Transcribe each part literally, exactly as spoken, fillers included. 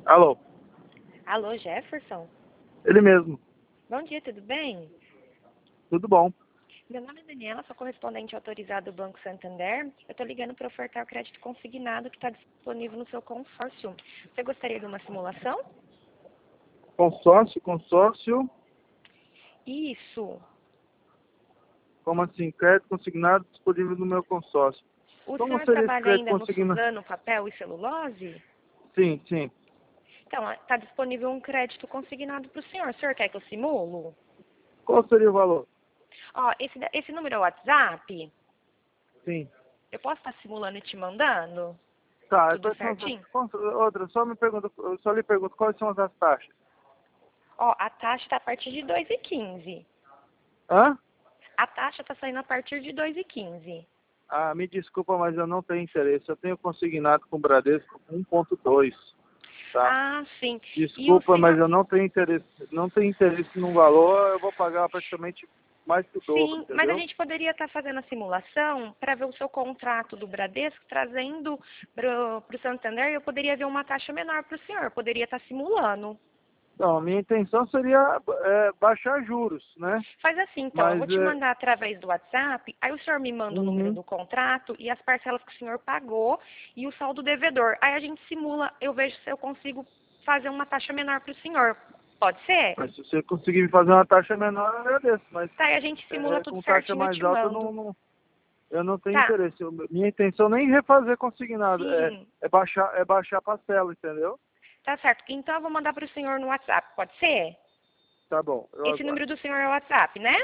Alô, Alô, Jefferson? ele mesmo. Bom dia, tudo bem? Tudo bom? Meu nome é Daniela, sou correspondente autorizado do Banco Santander. Eu estou ligando para ofertar o crédito consignado que está disponível no seu consórcio. Você gostaria de uma simulação? Consórcio, consórcio, Isso. como assim? Crédito consignado disponível no meu consórcio. O Como senhor seria esse trabalha crédito ainda no consignado? Suzano, papel e celulose? Sim, sim. Então, está disponível um crédito consignado para o senhor. O senhor quer que eu simulo? Qual seria o valor? Ó, esse, da- esse número é o WhatsApp? Sim. Eu posso estar simulando e te mandando? Tá, Tudo quais são as, certinho? cons- outra, só me pergunta, eu só lhe pergunto quais são as taxas. Ó, a taxa está a partir de dois e quinze. Hã? A taxa está saindo a partir de dois e quinze. Ah, me desculpa, mas eu não tenho interesse. Eu tenho consignado com o Bradesco um ponto dois, tá? Ah, sim. E o Desculpa, mas senhor... eu não tenho interesse. Não tenho interesse num valor, eu vou pagar praticamente mais que o dobro, Sim, mas a entendeu? gente poderia estar fazendo a simulação para ver o seu contrato do Bradesco, trazendo para o Santander, e eu poderia ver uma taxa menor para o senhor. Poderia estar simulando. Não, a minha intenção seria é, baixar juros, né? Faz assim, então. Eu Mas, vou te é, mandar através do WhatsApp, aí o senhor me manda o número uhum, do contrato e as parcelas que o senhor pagou e o saldo devedor. Aí a gente simula, eu vejo se eu consigo fazer uma taxa menor para o senhor. Pode ser? mas se você conseguir me fazer uma taxa menor, eu agradeço. Mas Tá, e a gente simula é, tudo com taxa certinho, eu mais te alta, eu mando. não, não- eu não tenho Tá, interesse. Eu- minha intenção nem refazer consignado, é, sim. é baixar, é baixar a parcela, entendeu? Tá certo. Então eu vou mandar para o senhor no WhatsApp, pode ser? Tá bom, eu Esse aguardo. número do senhor é o WhatsApp, né?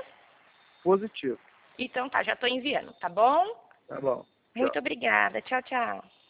Positivo. Então tá, já estou enviando, tá bom? Tá bom. Tchau. Muito obrigada. Tchau, tchau.